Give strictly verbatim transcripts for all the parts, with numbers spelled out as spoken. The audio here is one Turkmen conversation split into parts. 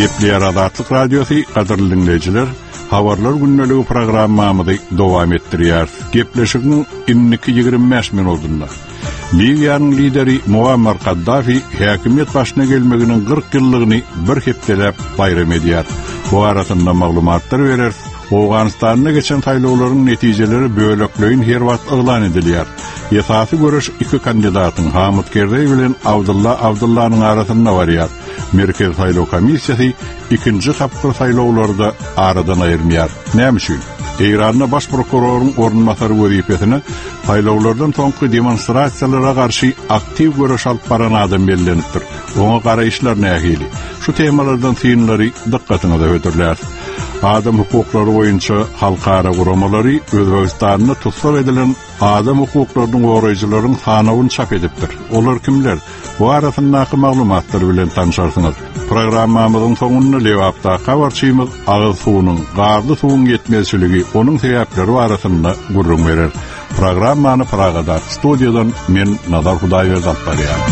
Gepler Azatlyk Radiosu gaderli dinleyijiler, habarlar günneligi programmamyzy dowam etdirýär. Gepleşigiň iki ýygrimi beş minutunda. Libyanyň lideri Muammar Gaddafi häkimiýet başyna gelmeginiň kırk ýyllygyny bir hepdelep bayram edýär. Bu arasynda maglumatlar berer. Awganistanda geçen saýlawlaryň netijeleri bölekleýin her wagt elan edilýär. Ýesasy görüş iki kandidatyň Hamid Karzai bilen Abdullah Abdullah'nyň arasynda barýar. Merkez saýlaw komissiýasy ikinji tapyr saýlawlarda aradan aýyrmaýar. Näme üçin? Eýranda baş prokuroryň ornunmasary wezipesine saýlawlardan soňky demonstrasiýalara garşy aktiw görüş alyp baran adam bellenipdir. Oňa garaýyşlar nähili? Şu temalardan synlary dikkatyňi ödürler. Adam hukuklary boýunça halkara guramalary Özbegistanyň tutsak edilen adam hukuklarynyň goraýjylaryň sanawyny çap edipdir. Olar kimler? Bu arasyndaky maglumatlar bilen tanışarsyňyz. Programmamyzyň soňunda lewapda habarçymyz agyz suwunyň, garly suwuň ýetmezçiligi, onuň sebäpleri barasynda gurrun berer. Programmany Pragada studiýadan men Nazar Hudaýberdi alyp barýar.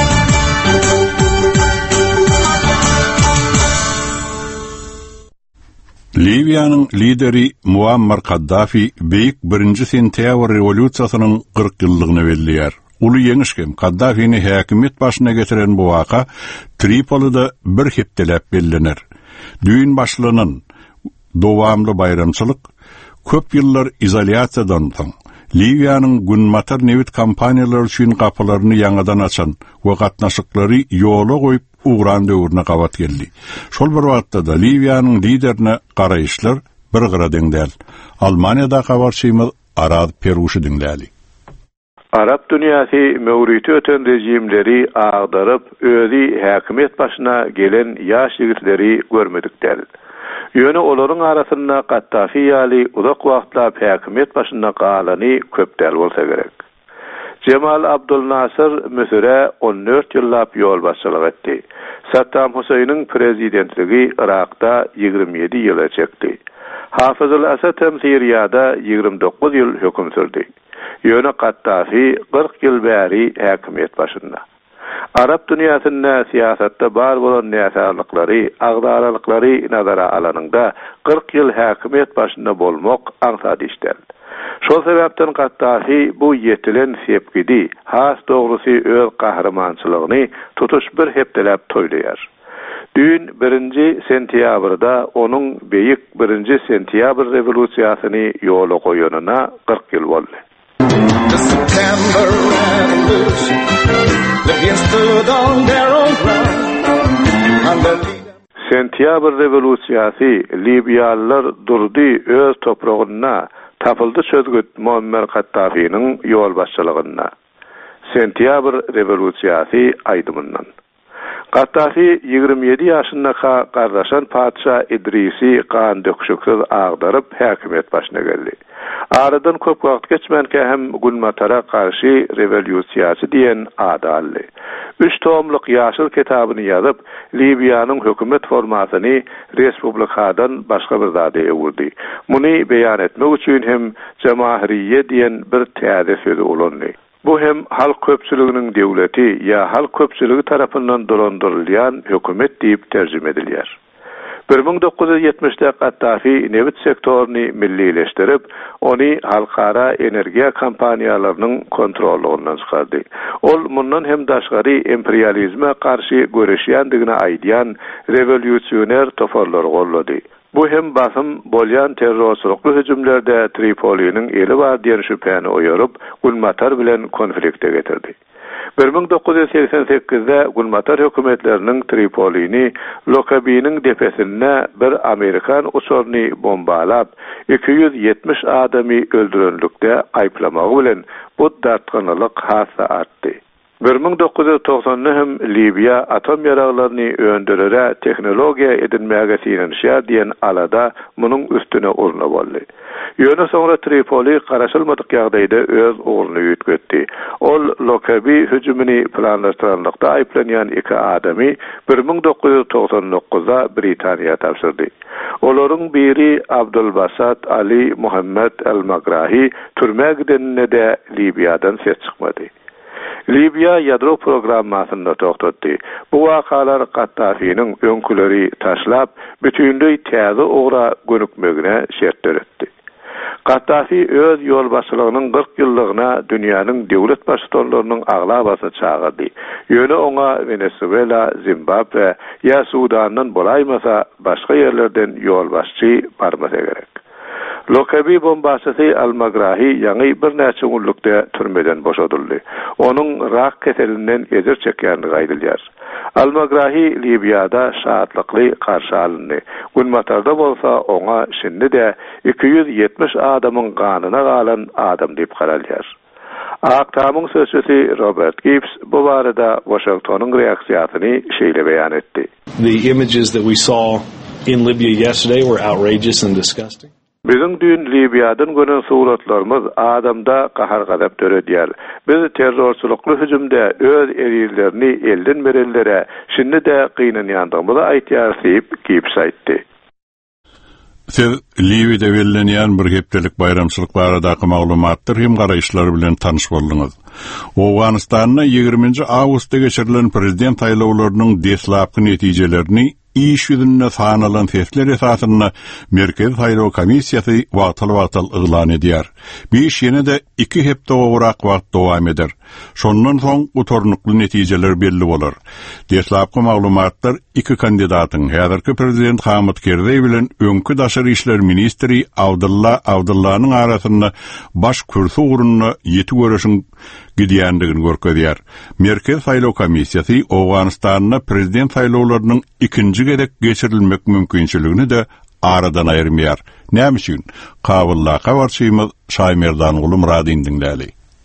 Libyanyň lideri Muammar Gaddafi beýik birinji sentýabr rewolýusiýasynyň kırk ýyllygyny belliýär. Uly ýeňişkem Gaddafi'ni häkimiýet başyna getiren bu waka Tripolida bir hepdelep bellenir. Düýün başlanan dowamly bayramçylyk köp ýyllar izolýasiýadan soň Libyanyň günmatar newit kampaniýalary üçin gapylaryny ýangadan açan we gatnaşyklary ýola goýup uğran döwrüne gabat geldi. Şol bir wagtda da Libyanyň liderine garaýyşlar bir gyra deňdäl. Almaniýada habarçymyz Arad Peruşy dinläli. Arap dünýäsi mewriti öten rejimleri agdaryp özi häkimiýet başyna gelen ýaş ýigitleri görmedikler. Ýöne olaryň arasynda Gaddafi ýaly uzak wagtlap häkimiýet başyna galany köpdäl bolsa gerek. Cemal Abdul Nasir Misre on dört ýyllap ýol başçylyk etdi. Saddam Huseyniň prezidentligi Irakda ýygrimi ýedi ýyl çekdi. Hafızul Asad hem Siriýada ýygrimi dokuz ýyl höküm sürdi. Ýöne Gaddafi kırk ýyl bäri häkimiýet başynda. Arap dünýäsinde siýasatda bar bolan näsarlyklary, agdaralyklary nazara alanynda kırk ýyl häkimiýet başynda bolmak aňsady işler. Şol sebäpden Gaddafi bu ýetilen sepgidi, has dogrusy öz kahramançylygyny tutuş bir hepdelep toýlaýar. Dün birinji sentýabrda onuň beýik birinji sentýabr rewolýusiýasyny ýola goýanyna kırk ýyl boldy. Sentýabr rewolýusiýasy Libýalılar durdy öz topragyna tapyldy sözgüt Muammar Gaddafi'niň ýol başçylygyna. Sentýabr rewolýusiýasy aýdymyndan. Gaddafi ýygrimi ýedi ýaşynda gardaşan padşa İdrisi kan döküşiksiz agdaryp häkimiýet başyna geldi. Aradan köp wagt geçmenke hem Gulmatara karşı rewolýusiýasy diýen ad aldy. Üç tomlyk ýaşyl kitabyny ýazyp, Libyanyň hökümet formasyny respublikadan başga bir zady ewurdy. Muny beýan etmek üçin hem jamahiriýet diýen bir täze sözi ulandy. Bu hem halk köpçüliginiň döwleti ýa halk köpçüligi tarapyndan dolandyrylýan hökümet diýip terjime edilýär. bir bin dokuz yüz ýetmişde Gaddafi newit sektoryny millileşdirip, ony halkara energiýa kompaniýalarynyň kontrolündan çykardy. Ol mundan hem daşgary imperializme karşı görüşýändigini aýdýan rewolýusioner toparlar gollady. Bu hem basym bolýan terrorçylykly hüjümlerde Tripoliniň eli bar diýen şüphäni oýaryp, Gulmatar bilen konflikte getirdi. bir bin dokuz yüz seksen sekizde Gulmatar hökümetleriniň Tripolini Lokabiýanyň depesine bir Amerikan uçuryny bombalap iki yüz ýetmiş adamy öldürenlikde aýplamagy bilen bu dartganylyk hasa artdy. bir bin dokuz yüz toksanda hem Libya atom ýaraglaryny öndürere teknologiýa edinmäge sinenşýär diýen alada munyň üstüne urna boldy. Ýöne soňra Tripoli garaşylmadyk ýagdaýda öz uğruny ýetgetdi. Ol Lokabi hüjümini planlaşdyrylykda aýplanýan iki adamy bir bin dokuz yüz toksan dokuzda Britaniýa tapşyrdy. Olaryň biri Abdulbasat Ali Muhammed el-Magrahi türmäge gidenine de Libya'dan ses çykmady. Libya yadro programmasında toxtatdy. Bu wakalar Gaddafi'nin öňküleri taşlap bütünlüği täze ogra gönükmegine şert öretdi. Gaddafi öz yol başçylygynyň kırk ýyllygyna dünýäniň döwlet başçylarynyň aglabasyny çağırdy. Ýöne oňa Venezuela, Zimbabwe ýa Sudandan bolaýmasa başga ýerlerden yol başçy barmasa gerek. Lokabi bombasy Al-Magrahi ýa-ni bir näçe günlükde türmeden boşadyldy. Onuň rak keselinden ezer çekýändigi aýdylýar. Al-Magrahi Libyada şahatlykly karşı alındy. Günmatarda bolsa oňa şimdi de iki yüz yetmiş adamyň ganyna galan adam diýip garalýar. Aktamyň sözçüsi Robert Gibbs bu barada Washingtonyň reaksiýasyny şeýle beýan etdi. The images that we saw in Libya yesterday were outrageous and disgusting. Bizim dün Libya'dan gören suratlarımız adamda kahar gadap törediyer. Biz terrorçuluklu hücumda öz erirlerini elden verenlere şimdi de kıynanýandygymyzy aýtýar diýip Gibbs aýtdy. Siz Libya'da bellenýän bir hepdelik bayramçylyk baradaky maglumatlar hem garaýşlary bilen tanyş boldyňyz. Awganystanyň ýygrimiňji awgustda geçirilen prezident saýlawlarynyň deslapky netijelerini iş yüzünde sanalan sesler esasında Merkez Saýlaw Komissiýasy wagtal-wagtal yglan edýär. Bir iş ýene de iki hepde owrak wagt dowam eder. Şondan soň utornukly netijeler belli bolar. Deslapky maglumatlar iki kandidatyň häzirki prezident Hamid Karzai bilen öňkü daşary işler ministri Abdullah Abdullah'nyň arasynda baş kürsü urunyna ýeti görüşiň gidýändigini görkezýär. Merkez Saýlaw Komissiýasy Awganystanyna prezident saýlawlarynyň ikinji gerek geçirilmek mümkinçiligini de aradan aýyrmaýar. Näme üçin? Kabullyka barçymyz Şaýmerdan ulum radin dinläli.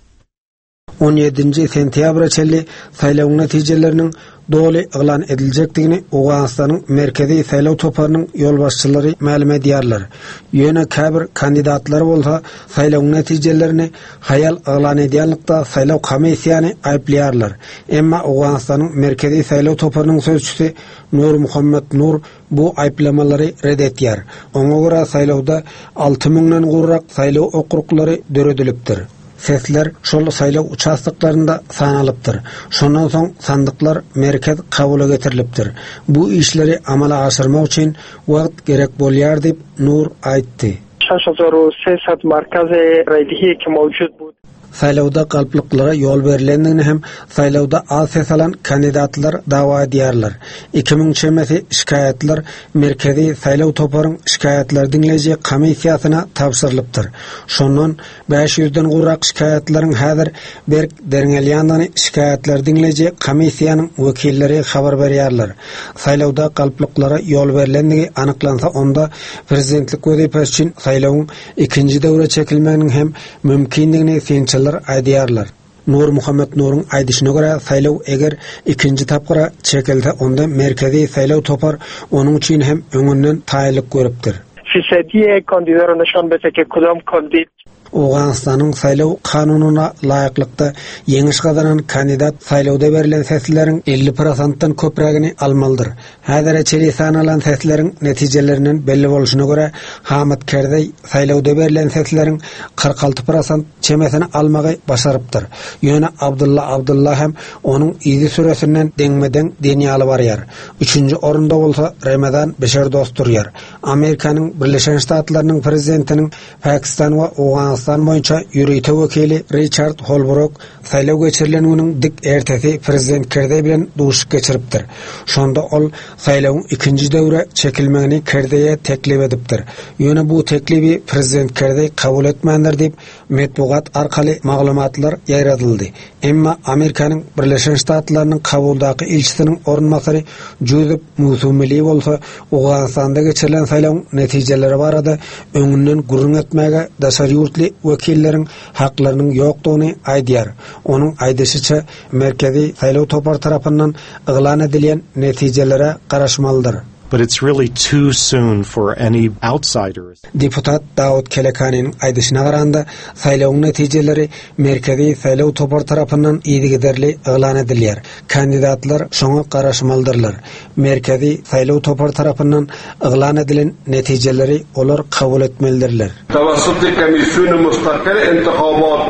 on ýedinji sentýabr çelli saýlaw netijeleriniň doly yglan ediljekdigini Awganystanyň merkezi saýlaw toparynyň ýol başçylary ma'lum edýärler. Ýöne käbir kandidatlar bolsa saýlaw netijelerini hayal yglan edýänlikde saýlaw komissiýany aýplýarlar. Emma Awganystanyň merkezi saýlaw toparynyň sözçüsi Nur Muhammed Nur bu aýplamalary red etýär. Oňa görä saýlawda alty mingden gurrak saýlaw okruglary döredilipdir. Sesler şol saýlaw uçastyklarynda sanalypdyr. Şondan soň sandyklar merkez kabuly getirilipdir. Bu işleri amala aşyrmak üçin wagt gerek bolýar diýip Nur aýtdy. شش هزار و سیصد مرکز رایدهی که موجود بود. Saýlawda galpliklara ýol berilendigini hem saýlawda az ses alan kandidatlar dawa edýärler. iki ming çemesi şikaýetler merkezi saýlaw toparyň şikaýetler dinleýäjek komissiýasyna tapşyrylypdyr. Şondan beş yüzden gurrak şikaýetleriň häzir berk derňelýändigini şikaýetler dinleýäjek komissiýanyň wekilleri habar berýärler. Saýlawda galpliklara ýol berilendigi anyklansa onda prezidentlik wezipesi üçin saýlawyň ikinji döwre çekilmeginiň hem mümkindigini sençiler aýdýarlar. Nur Muhammed Nur'un aýdyşyna görä saýlaw eger ikinji tapgyra çekilse onda merkezi saýlaw topar onuň üçin hem öňünden taýylyk görüpdir. Fisiye kandidat رو نشان بده که کدام کاندید Awganystanyň saýlaw kanunyna laýyklykda ýeňiş gazanan kandidat saýlawda berilen sesleriň elli prosentden köpregini almalydyr. Häzir çeli sanalan sesleriň netijelerinden belli boluşyna görä Hamid Karzai saýlawda berilen sesleriň kırk altı prosent çemesini almagy başarypdyr. Ýöne Abdullah Abdullah hem onuň izi süresinden deňmeden denýaly barýar. Üçünji orunda bolsa Ramazan Beşerdost durýar. Amerikanyň Birleşen Ştatlarynyň prezidentiniň Pakistan we Awganystan Afganistan boyunca ýürüýte wekili Richard Holbrook saýlaw geçirileniginiň dik ertesi prezident Karzai bilen duşup geçiripdir. Şonda ol saýlawyň ikinji döwre çekilmegini Karzai'ye teklip edipdir. Ýöne bu teklibi prezident Karzai kabul etmändir diýip metbuat arkaly maglumatlar ýaýradyldy. Emma Amerikanyň Birleşen Ştatlarynyň kabuldaky elçisiniň ornmasary Joseph Musumeli bolsa Awganystanda geçirilen saýlawyň netijeleri barada öňünden gurrun etmäge daşary ýurtly wekilleriň haklarynyň ýokdugyny aýdýar. Onuň aýdyşyça merkezi saýlaw topar tarapyndan yglan edilen netijelere garaşmalydyr. But it's really too soon for any outsiders. Deputat Daud Kelekaniň aýdyşyna garanda saýlawyň netijeleri merkezi saýlaw topar tarapyndan ýygyderli yglan edilýär. Kandidatlar şoňa garaşmalydyrlar. Merkezi saýlaw topar tarapyndan yglan edilen netijeleri olar kabul etmelidirler. Tawassut komisyonu mustaqil intixabat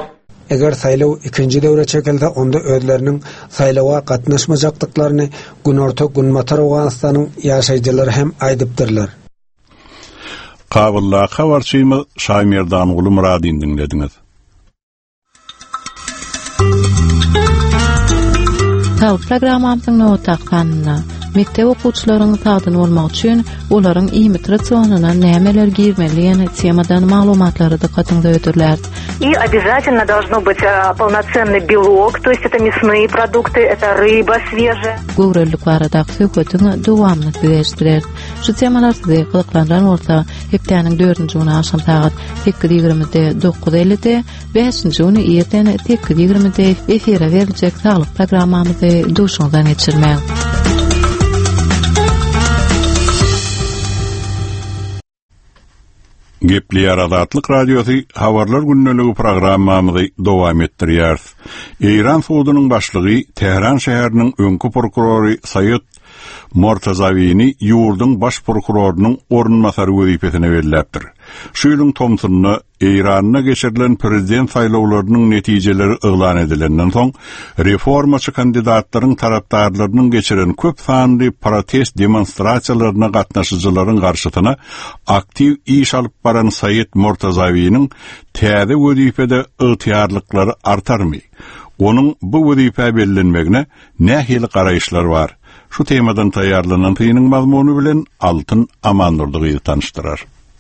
Eger saylaw ikinji döwre çekilse onda özleriniň saylawa gatnaşmajakdyklaryny günorta Günmatar Awganystanyň ýaşaýjylary hem aýdypdyrlar. Kabulla habarçymy Şaýmerdan uly Muradyn dinlediňiz. Taw programmamyzyň nowataqanyna mektep okuwçylarynyň taýdan bolmak üçin olaryň imitatsiýonyna nämeler girmeli ýene temadan maglumatlary da katynda öýdürler. И обязательно должно быть а, полноценный белок, то есть это мясные продукты, это рыба свежая. Gowrullyk barada söhbetiň dowamly geçdiler. Şu temalarda gyzyklanran bolsa, hepdeniň dördünji güni aşam saat sekiz ýigrimide dokuz ellide, beşinji güni ýerden sekiz ýigrimide efire beriljek saglyk programmamyzy duşuňdan geçirmek. Gepli Aradatlyk Radiosu Habarlar Günneligi programmamyzy dowam etdirýär. Eýran suwdynyň başlygy Tehran şäheriniň öňkü prokurory Sayed Mortazawyny ýurduň baş prokurorunyň ornmasary wezipesine berilipdir. Şu ýylyň Tomsunyna Eýranyna geçirilen prezident saýlawlarynyň netijeleri yglan edilenden soň reformaçy kandidatlaryň tarapdarlarynyň geçiren köp sanly protest demonstrasiýalaryna gatnaşyjylaryň garşytyna aktiv iş alyp baran Sayed Mortazawynyň täze wezipede ygtyarlyklary artarmy? Onuň bu wezipe bellenmegine nähili garaýşlar bar? Şu temadan taýýarlanan tyýynyň mazmuny bilen Altyn Amandurdygy tanıştyrar.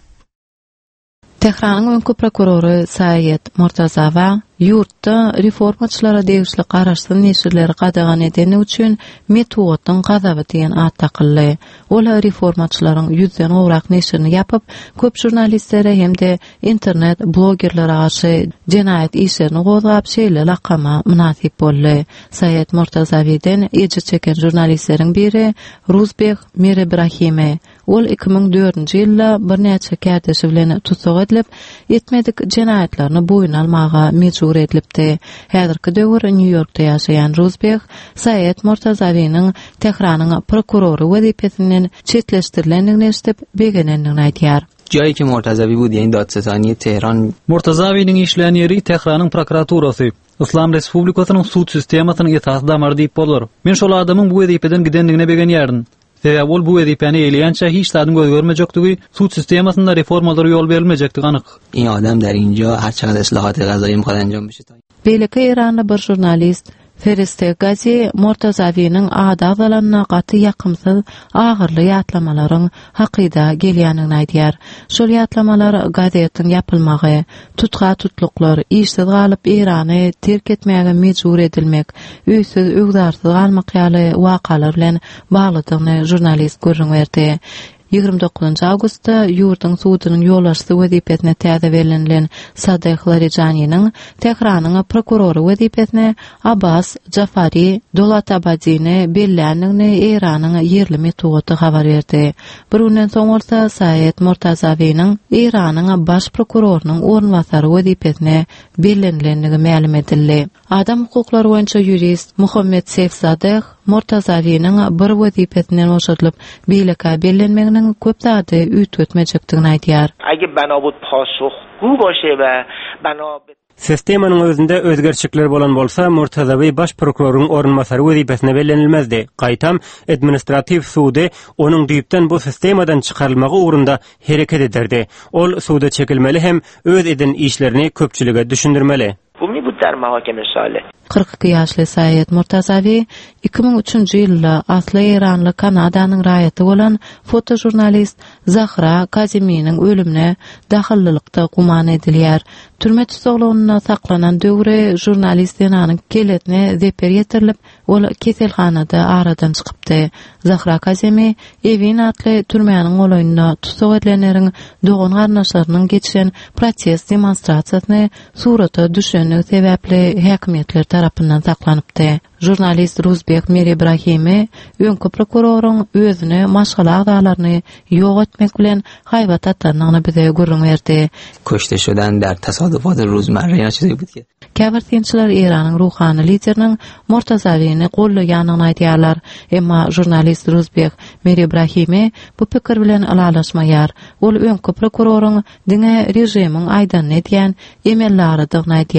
Tehranyň öňkü prokurory Sayed Mortazawa ýurtda reformaçylara degişli garaşsyň neşirleri gadagan edeni üçin metodyň gazaby diýen at takyldy. Ola reformaçylaryň ýüzden owrak neşirini ýapyp, köp jurnalistlere hemde internet blogerlere garşy jenaýat işlerini gozgap şeýle lakama münasip boldy. Sayed Mortazawyden ejir çeken jurnalistleriň biri Ruzbek Miribrahime. Ol iki ming dördünji ýylda bir näçe kärdeşi bilen tutsak edilip, etmedik jenaýatlaryny boýuna almaga mejbur edilipdi. Häzirki döwür New Yorkda ýaşaýan Ruzbek Sayed Mortazawynyň Tehranyň prokurory wezipesinden çetleşdirilendigini esitip begenendigini aýtýar. جایی که مرتضوی بود یعنی دادستانی تهران مرتضوی'nin işleyen yeri Tehran'ın prokuraturası. İslam Respublikasynyň sud sistemasynyň esasy damar diýip bolar. Men şol adamyň bu wezipeden gidendigine begen ýerdin. Sebäbi ol bu wezipeni eýleýänçe hiç tadyň göz görmejekdigi, sud sistemasynda reformalary ýol berilmejekdigi anyk. این آدم در اینجا هر چقدر اصلاحات قضایی میخواد انجام بشه. Beýleki Eýranda bir jurnalist Feriste Gazi Mortazawynyň adazalanna gaty ýakymsyz agyrly ýatlamalaryň hakyda gelýänini aýdýar. Şol ýatlamalar gazetyň ýapylmagy, tutka tutluklar, işsiz galyp Eýrany terk etmäge mejbur edilmek, üýsiz öwzarsyz galmak ýaly wakalar bilen baglydygyny jurnalist görüň berdi. ýygrimi dokuzunji awgustda ýurduň suwdynyň ýolbaşçy wezipesine täze berililen Sadek Larijanynyň Tehranyň prokurory wezipesine Abbas Jafari Dolatabadini bellendigini Eýranyň ýerli metody habar berdi. Bir günden soň bolsa Sayed Mortazawynyň Eýranyň baş prokurorunyň ornwasary wezipesine bellenilendigi ma'lum edildi. Adam hukuklary boýunça jurist Muhammed Seyf Sadek Mortazawynyň bir wezipesinden boşadylyp beýleka bellenmeginiň köp zady üýt etmejekdigini aýdýar. Agar banobut paşuhgu bolsa we banobut sistemanyň özünde özgerçikler bolan bolsa, Mortazawy baş prokuroruň ornwasary wezipesine bellenilmezdi. Gaýtam administrativ sudy onuň diýipden bu sistemadan çykarylmagy ugrunda hereket ederdi. Ol suda çekilmeli hem öz eden işlerini köpçülüge düşündirmeli. Bu mi bu der mahkeme sale. kırk iki ýaşly Sayed Mortazawy iki ming üçünji ýylda asly Eýranly Kanadanyň raýaty bolan fotojurnalist Zahra Kazimiynyň ölümine dahillikde guman edilýär. Türme tutuklaryna saklanan döwre jurnalist ýanyň keletine zeper ýetirilip, ol keselhanada aradan çykypdy. Zahra Kazimi Evin atly türmeýanyň olaýynda tutsak edilenleriň dogan garnaşlarynyň geçen protest demonstrasiýasyny surata düşenligi sebäpli häkimetler tarapyndan saklanypdy. Jurnalist Ruzbek Miribrahimi öňkü prokuroruň özüne maşgala agdalaryny ýok etmek bilen haýbat atlanyny bize görüň berdi. کشته شدن در تصادفات روزمره یا چیزی بود که Käbirtinçiler Eýranyň ruhany lideriniň Mortazawyny gollaýanyny aýdýarlar. Emma jurnalist Ruzbek Miribrahimi bu pikir bilen alalaşmaýar. Ol öňkü prokuroruň diňe rejimiň aýdan edýän emellarydygyny aýdýar.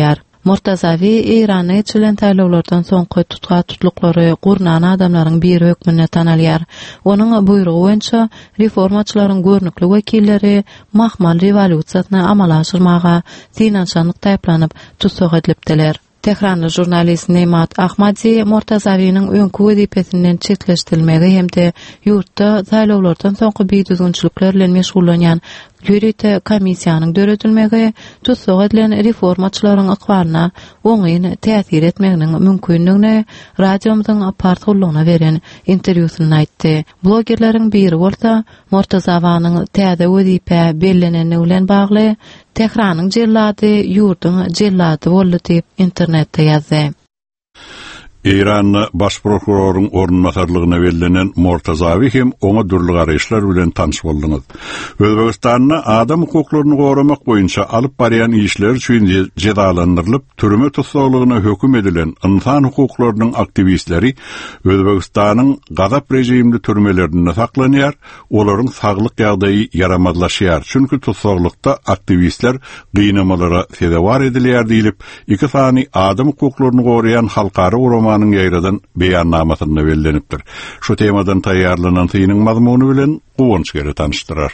Murtazavi Irany içilen taýlawlardan soňky tutga tutluklary gurnan adamlaryň biri hökmüne tanalyar. Onuň buyrugy boýunça reformaçylaryň görnükli wekilleri mahmal revolýusiýasyny amala aşyrmaga finansiýanlyk taýplanyp tutsak edilipdiler. Tehranlı jurnalist Nemat Ahmadi Murtazaviň öňkü wezipesinden çetleşdirilmegi hemde ýurtda taýlawlardan soňky biýdüzgünçilikler bilen meşgullanýan Lürite komissiýanyň döredilmegi tutsak edilen reformaçylaryň ykbalyna oňyn täsir etmeginiň mümkinligine radiomyzyň apartgullygyna beren interwýusynda aýtdy. Blogerleriň biri bolsa Murtazawanyň täze wezipe belleneni bilen bagly Tehranyň jellady ýurduň jellady boldy diýip internetde ýazdy. İran baş prokuroruň ornunmasarlygyna belenen Murtazawi hem oňa dürli garaýşlar bilen tanış boldyňyz. Özbegistanyň adam hukuklaryny goramak boýunça alyp barýan işler üçin jezalandyrylyp, türme tutsaklygyna höküm edilen insan hukuklarynyň aktivistleri Özbegistanyň gazap rejimli türmelerinde saklanýar, olaryň saglyk ýagdaýy yaramazlaşýar. Çünki tutsaklykda aktivistler gynamalara sebäwar edilýär diýilip, iki sany adam hukuklaryny goraýan halkara urama ýaýradan beýannamasyna bellenipdir. Şu temadan taýýarlanan synyň mazmuny bilen Guwunç geri tanışdyrar.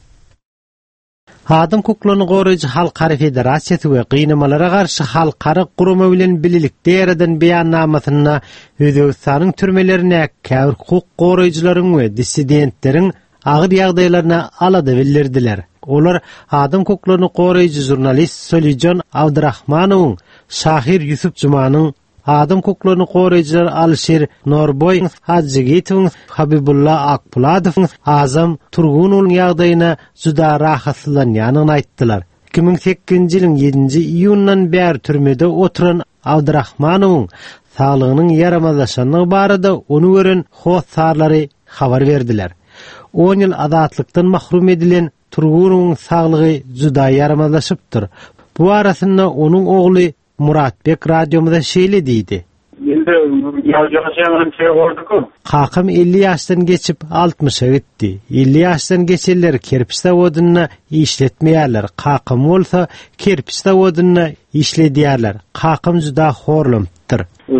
Adam hukuklaryny goraýjy Halkara Federasiýasy we gynamalara garşy halkara gurumy bilen bililikde ýaradan beýannamasyna Özbegistanyň türmelerine käwr hukuk goraýjylaryň we dissidentleriň agyr ýagdaýlaryna alada bildirdiler. Olar adam hukuklaryny goraýjy jurnalist Solijon Abdurrahmanowyň, Şahir Yusuf Jumanyň, adam hukuklaryny goraýjylar Alşer Norboy, Hajjygitow, Habibullah Akpuladow, Azam Turgunowyň ýagdaýyna juda rahatlanýanyny aýtdylar. iki ming sekizinji ýylyň ýedinji iýundan bäri türmede oturan Abdurrahmanowyň saglygynyň yaramazlaşanyny barada onu gören hossarlary habar berdiler. on ýyl azatlykdan mahrum edilen Turgunowyň saglygy juda yaramazlaşypdyr. Bu arasynda onuň ogly Muratbek radiomuda şeýle diýdi. Indi ýaşaýan şey gordyky. Kakam elli ýaşdan geçip altmışa gitdi. elli ýaşdan geçenler kerpiç zawodyna işletmeýärler. Kakam bolsa kerpiç zawodyna işledýärler. Kakam juda horlamdyr.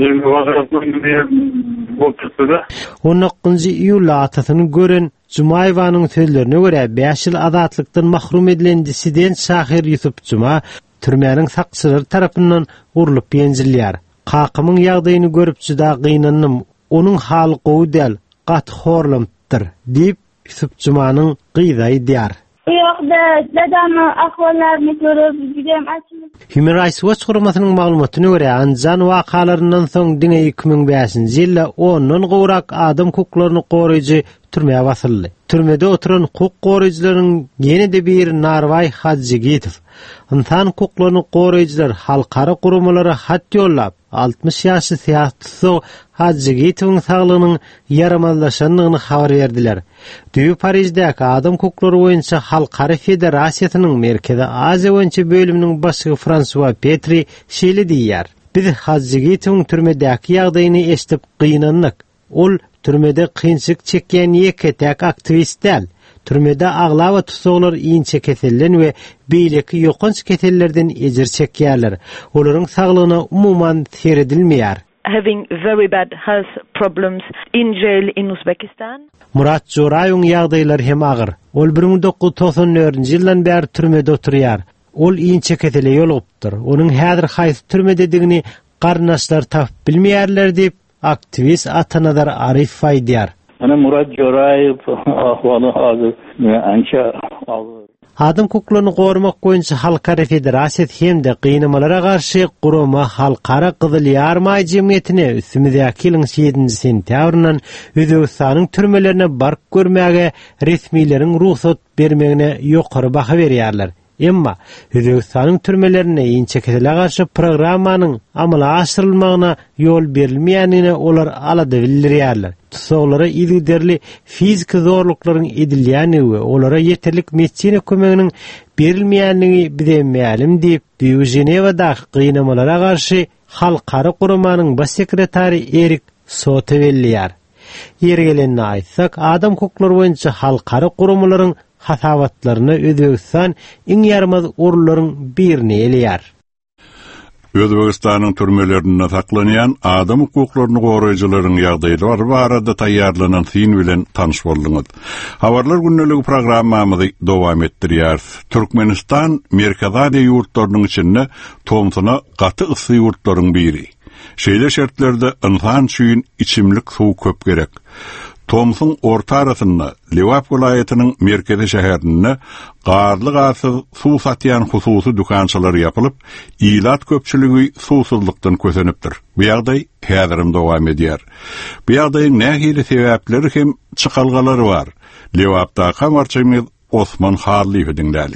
on dokuzunji iýulda atasyny gören Jumaýewanyň sözlerine görä beş ýyl azatlykdan mahrum edilen dissident Şahir Yusuf Juma türmäniň sakçylary tarapyndan urulyp ýenjilýär. Kakymyň ýagdaýyny görüp juda gynanyp, onuň haly gowy däl, gat horlamdyr diýip Yusuf Jumanyň gyýdaý diýär. Bu ýagda dadamy ahwallaryny görüp juda açyk. Human Rights Watch guramasynyň maglumatyna görä, Anjan wakalaryndan soň diňe iki ming beşinji ýylda ondan gowrak adam hukuklaryny goraýjy türmeye basyldy. Türmede oturan hukuk goraýjylaryň ýene-de bir Narway Hajjygitow, insan hukuklaryny goraýjylar halkara gurumalary hat ýollap, altmış ýaşly siýasatçy Hajjygitowyň saglygynyň yaramazlaşanyny habar berdiler. Düýü Parisdäki adam hukuklary boýunça Halkara Federasiýasynyň Merkezi Aziýa boýunça bölüminiň başlygy François Petri şeýle diýýär. Biz Hajjygitowyň türmedäki ýagdaýyny eşitip gynandyk. Ol türmede kynçyk çekýän ýeketek aktivistler, türmede aglawa tutsaklar iňçe kesellen we beýleki ýokunç kesellerden ejir çekýärler. Olaryň saglygyna umuman seredilmeýär. Having very bad health problems in jail in Uzbekistan. Murat Joraýowyň ýagdaýlary hem agyr. Ol bir ming dokuz yüz toksan dördünji ýyldan bäri türmede oturýar. Ol iňçe kesele ýolupdyr. Onuň häzir haýsy türmededigini garnaşlar tapyp bilmeýärler diýip aktivist Atanadar Arif aýdýar. Ana Murat Joraýew ahwaly hazır ança agyr. Adam hukuklaryny gorumak boýunça Halkara Federasiýasy hem de gynamalara garşy gurama Halkara Gyzyl Ýarma jemgyýetine üstümizäki ýylyň sekizinji sentýabryndan Özbegistanyň türmelerine bark görmäge resmiýleriň ruhsat bermegine ýokary baha berýärler. Emma Özbegistanyň türmelerine iňçe kesele garşy programmanyň amala aşyrylmagyna ýol berilmeýänine olar alada bildirýärler. Tutsaklara ilgiderli fizik zorluklaryň edilýäni we olara ýeterlik medisina kömeginiň berilmeýänligi bilemmälim diýip Büyük Jenewada gynamalara garşy halkara gurumanyň baş sekretary Erik Sotevelliýär. Ýergelenini aýtsak, adam hukuklary boýunça halkara gurumlaryň hasabatlaryny Özbegistan iň ýarmaz urularyň birini elýär. Özbegistanyň türmelerinde saklanyň adam hukuklaryny goraýjylaryň ýagdaýlary barada taýýarlanan film bilen tanyş boldyňyz. Habarlar günneligi programmamyzy dowam etdirýär. Türkmenistan Merkez Aziýa ýurtlarynyň içinde Tomsuna gaty ysy ýurtlaryň biri. Şeýle şertlerde insan suýun içimlik suw köp gerek. Tomsun orta arasynda Lewap welaýatynyň merkezi şäherinde garly gasyz suw satýan hususy dükançylary ýapylyp, ilat köpçüligi suwsuzlykdan kösenipdir. Bu ýagdaý häzirim dowam edýär. Bu ýagdaýyň nähili sebäpleri hem çykalgalary bar. Lewapda kamarçymyz Osman Harliýew dinläli.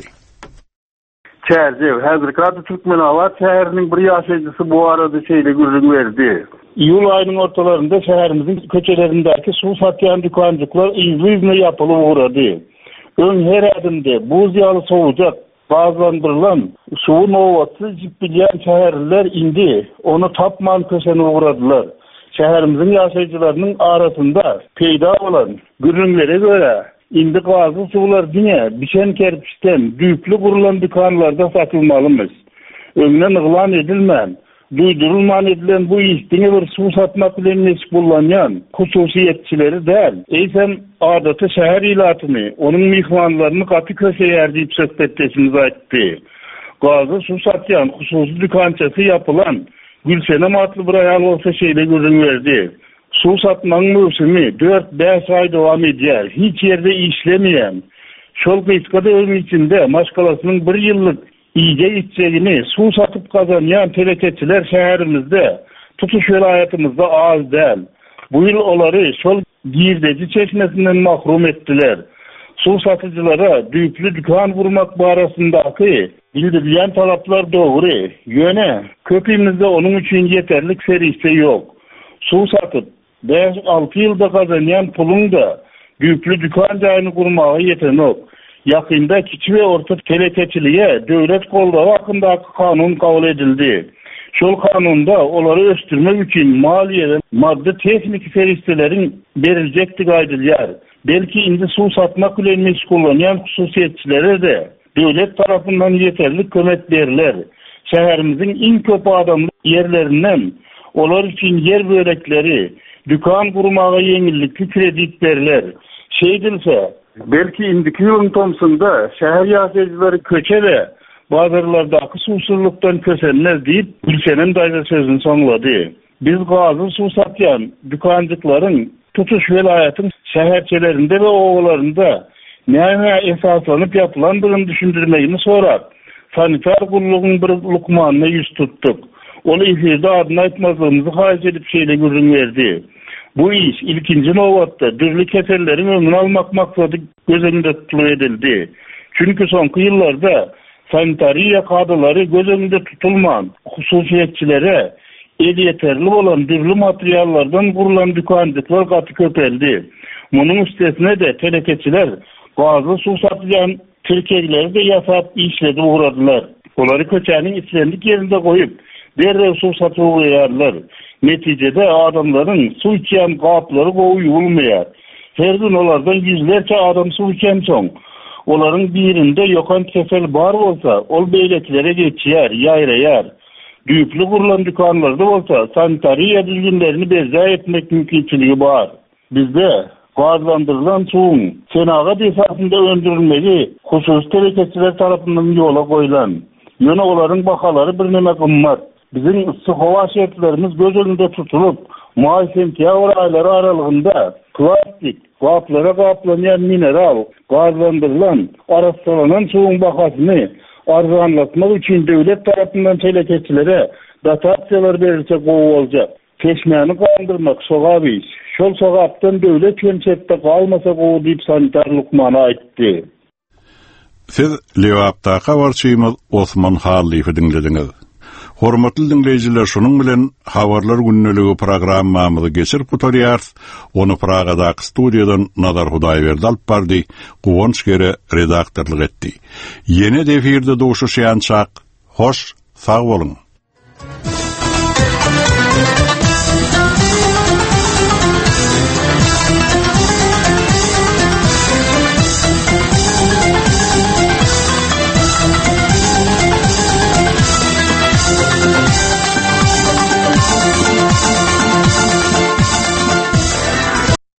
Çerjew, häzirki Türkmen awat şäheriniň bir ýaşaýjysy bu arada şeýle gürrüň berdi. İyul ayının ortalarında şehrimizin köçelerindeki su satyan dükkancıklar izli-izli yapılıp uğradı. Ön her adımda buz yalı soğucak bazlandırılan suğun ovatsı cipbilyen şehirler indi. Onu tapman köşene uğradılar. Şehrimizin yaşayıcılarının arasında peyda olan gürünlere göre indi gazlı sular dine biçen kerpiçten düğüplü kurulan dükkanlarda satılmalımış. Önüne nıglan edilmen, duydurulman edilen bu iştini bir su satmak bilen meşgul bolanyan hususiyetçileri däl. Eýsem adatı şäher ilatyny, onun mihmanlaryny gaty köşeye erdip söhbetleşimiz aýtdy. Gazy su satyan hususy dükançasy yapılan Gülsenem atly bir ayal bolsa şeýle görüň berdi. Su satmaň mösümi dört beş ay dowam edýär. Hiç ýerde işlemeýän. Şol kysga döwrüň içinde maşgalasynyň bir ýyllyk iyice içeceğini su satıp kazanyan telekeçiler şehrimizde, tutuş vilayetimizde az değil. Bu yıl onları şol Girdeci çeşmesinden mahrum ettiler. Su satıcılara düğüplü dükkan vurmak barasındaki bildirilen talaplar doğru. Yöne, köpüğümüzde onun için yeterlik serisi yok. Su satıp beş altı yılda kazanyan pulun da düğüplü dükkan cayını kurmağı yetenek. Yakında kiçi ve orta telekeçiliğe devlet koldağı hakkındaki kanun kabul edildi. Şol kanunda onları östürmek için maliyeden madde teknik feristelerin verilecekti gaydılıyar. Belki indi su satmak ile meşgul olan hususiyetçilere de devlet tarafından yeterli kömek verirler. Şehrimizin en kötü adamlı yerlerinden onlar için yer börekleri, dükkan kurmağa yenilikli kredi verirler. Şey dilse, belki indiki yılın Tomsun'da şehir yaşayıcıları köçe ve bazılardaki susuzluktan kösenler deyip Gülsenem dayda sözünü sonladı. Biz gazı su satyan dükkancıkların tutuş velayetinin şehirçelerinde ve ovalarında neye esaslanıp yapılandığını düşündürmeyi sorar. Sanitar kulluğun bir lukmanına yüz tuttuk. Onu ifade adına etmezliğimizi haiz edip şeyle görün verdi. Bu iş ilkinci novatta dürlü kesellerin ömrünü almak maksadı göz önünde tutulu edildi. Çünkü sonki yıllarda sanitariya kadıları göz önünde tutulman hususiyetçilere el yeterli olan dürlü materyallardan kurulan dükkancıklar katı köpeldi. Bunun üstesine de telekeçiler gazlı su satılan Türkiye'lileri de yasap işledi uğradılar. Onları köçenin içlendik yerinde koyup derrev su satı uğrayarlar. Neticede adamların su içen kapları koyulmayar. Her gün onlardan yüzlerce adam su içen son. Onların birinde yokan kesel bar olsa, ol beyleklere geçiyer, yayrayar. Düğüplü kurulan dükkanlarda olsa, sanitariya düzgünlerini berza etmek mümkünçülüğü var. Bizde gazlandırılan suğun senagat esasında öndürülmeli, husus telekeçiler tarafından yola koyulan. Yöne onların bakaları bir neme kımmat. Bizim ısı hava şehirlerimiz göz önünde tutulup, May sentyabr ayları aralığında plastik, kaplara kaplanan mineral, gazlandırılan, araştırılan suğun bakasını arzanlatmak için devlet tarafından telekeçilere dotasyalar verilse kovu olacak. Teşmeni kaldırmak soğab iş. Şol soğaptan devlet kemsette kalmasa kovu deyip sanitar lukmana aitti. Siz Lewapda habarçymyz Osman Harliýew dinlediniz. Hormatly dinleýijiler, şunun bilen habarlar günneligi programmamyzy geçirip oturýar. Onu Pragadaky studiýadan Nazar Hudaýberdi alyp bardy, Guwanç Gere redaktorlyk etdi. Ýene efirde duşuşýançak, hoş, sag bolun.